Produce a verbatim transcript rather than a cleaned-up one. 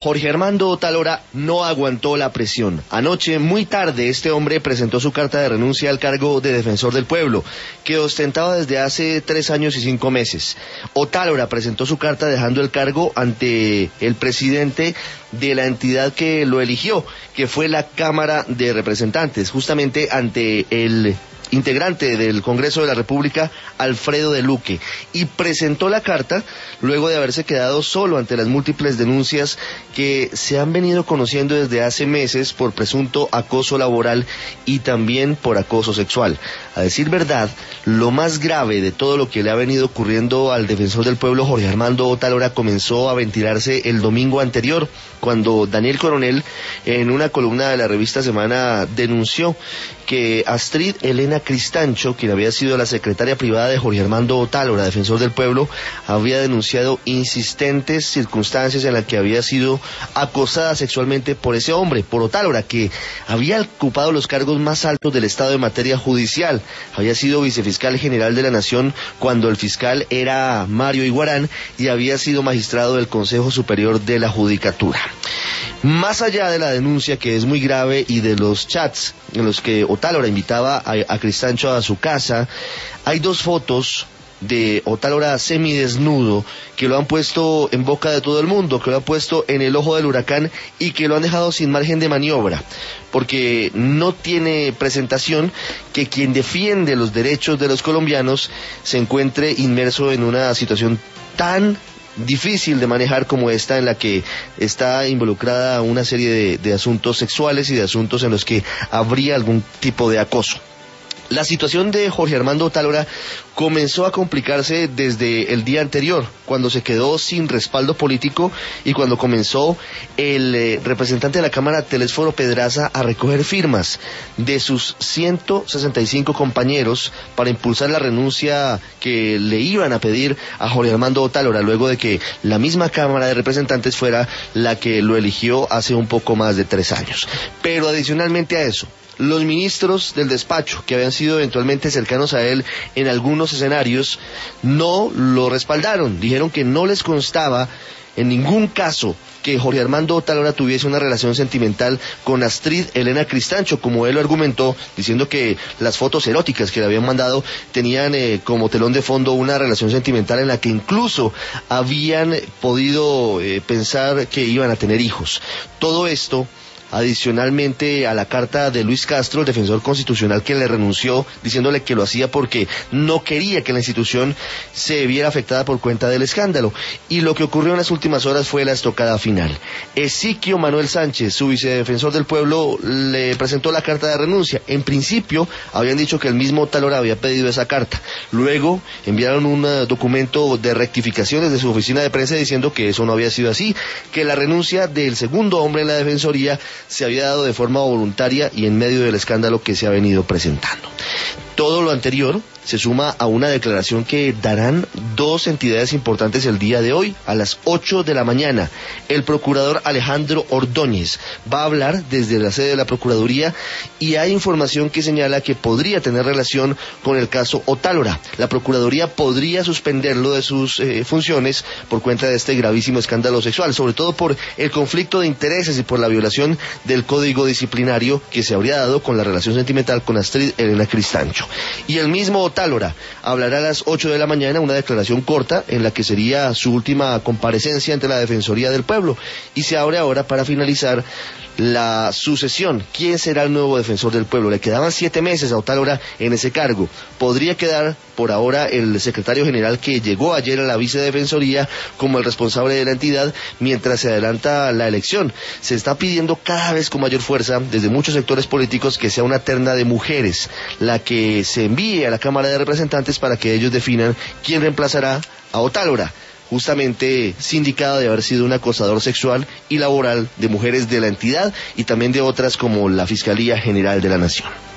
Jorge Armando Otálora no aguantó la presión. Anoche, muy tarde, este hombre presentó su carta de renuncia al cargo de defensor del pueblo, que ostentaba desde hace tres años y cinco meses. Otálora presentó su carta dejando el cargo ante el presidente de la entidad que lo eligió, que fue la Cámara de Representantes, justamente ante el integrante del Congreso de la República, Alfredo de Luque, y presentó la carta luego de haberse quedado solo ante las múltiples denuncias que se han venido conociendo desde hace meses por presunto acoso laboral y también por acoso sexual. A decir verdad, lo más grave de todo lo que le ha venido ocurriendo al defensor del pueblo, Jorge Armando Otálora, comenzó a ventilarse el domingo anterior, cuando Daniel Coronel, en una columna de la revista Semana, denunció que Astrid Elena Cristancho, quien había sido la secretaria privada de Jorge Armando Otálora, defensor del pueblo, había denunciado insistentes circunstancias en las que había sido acosada sexualmente por ese hombre, por Otálora, que había ocupado los cargos más altos del Estado en materia judicial. Había sido vicefiscal general de la Nación cuando el fiscal era Mario Iguarán y había sido magistrado del Consejo Superior de la Judicatura. Más allá de la denuncia, que es muy grave, y de los chats en los que Otálora invitaba a, a Cristancho a su casa, hay dos fotos de Otálora semidesnudo que lo han puesto en boca de todo el mundo, que lo han puesto en el ojo del huracán y que lo han dejado sin margen de maniobra, porque no tiene presentación que quien defiende los derechos de los colombianos se encuentre inmerso en una situación tan difícil de manejar como esta, en la que está involucrada una serie de, de asuntos sexuales y de asuntos en los que habría algún tipo de acoso. La situación de Jorge Armando Otálora comenzó a complicarse desde el día anterior, cuando se quedó sin respaldo político y cuando comenzó el eh, representante de la Cámara, Telésforo Pedraza, a recoger firmas de sus ciento sesenta y cinco compañeros para impulsar la renuncia que le iban a pedir a Jorge Armando Otálora, luego de que la misma Cámara de Representantes fuera la que lo eligió hace un poco más de tres años. Pero adicionalmente a eso, los ministros del despacho, que habían sido eventualmente cercanos a él en algunos escenarios, no lo respaldaron. Dijeron que no les constaba en ningún caso que Jorge Armando Otálora tuviese una relación sentimental con Astrid Elena Cristancho, como él lo argumentó, diciendo que las fotos eróticas que le habían mandado tenían eh, como telón de fondo una relación sentimental en la que incluso habían podido eh, pensar que iban a tener hijos. Todo esto adicionalmente a la carta de Luis Castro, el defensor constitucional, que le renunció diciéndole que lo hacía porque no quería que la institución se viera afectada por cuenta del escándalo. Y lo que ocurrió en las últimas horas fue la estocada final. Ezequiel Manuel Sánchez, su vicedefensor del pueblo, le presentó la carta de renuncia. En principio habían dicho que el mismo Otálora había pedido esa carta. Luego enviaron un uh, documento de rectificación desde su oficina de prensa diciendo que eso no había sido así, que la renuncia del segundo hombre en la defensoría se había dado de forma voluntaria y en medio del escándalo que se ha venido presentando. Todo lo anterior se suma a una declaración que darán dos entidades importantes el día de hoy, a las ocho de la mañana. El procurador Alejandro Ordóñez va a hablar desde la sede de la Procuraduría y hay información que señala que podría tener relación con el caso Otálora. La Procuraduría podría suspenderlo de sus eh, funciones por cuenta de este gravísimo escándalo sexual, sobre todo por el conflicto de intereses y por la violación del código disciplinario que se habría dado con la relación sentimental con Astrid Elena Cristancho. Y el mismo Otálora hablará a las ocho de la mañana, una declaración corta en la que sería su última comparecencia ante la Defensoría del Pueblo, y se abre ahora para finalizar la sucesión. ¿Quién será el nuevo defensor del pueblo? Le quedaban siete meses a Otálora en ese cargo. Podría quedar por ahora el secretario general que llegó ayer a la vicedefensoría como el responsable de la entidad mientras se adelanta la elección. Se está pidiendo cada vez con mayor fuerza desde muchos sectores políticos que sea una terna de mujeres la que se envíe a la Cámara de Representantes para que ellos definan quién reemplazará a Otálora, justamente sindicado de haber sido un acosador sexual y laboral de mujeres de la entidad y también de otras como la Fiscalía General de la Nación.